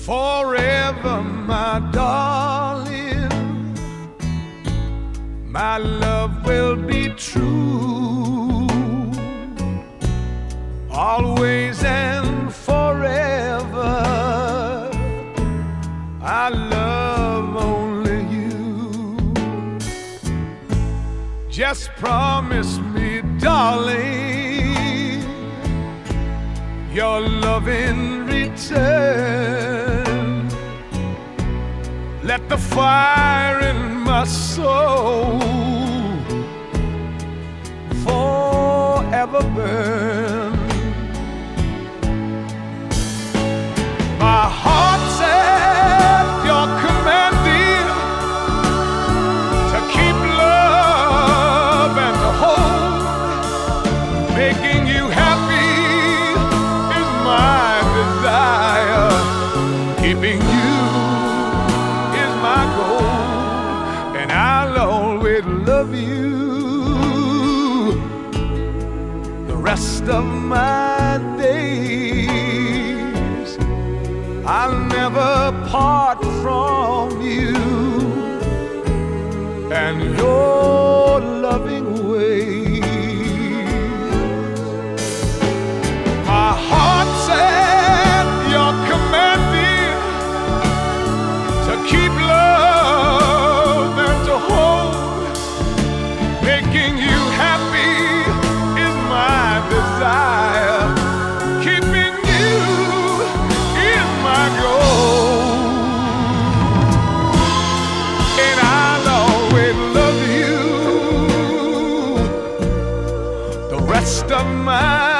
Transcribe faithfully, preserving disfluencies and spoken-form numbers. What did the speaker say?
forever, my darling. My love will be true, always and forever. I love only you. Just promise me, darling, your love in return. Let the fire in my soul forever burn. My heart's at your command, dear, to keep love and to hold. Making you happy is my desire. Keeping you is my goal, and I'll always love you the rest of my days. I'll never part from you and your loving ways. My heart's at your command, dear, to keep love and to hold. Making you happy is my desire. Keeping you is my goal, and I'll always love you the rest of my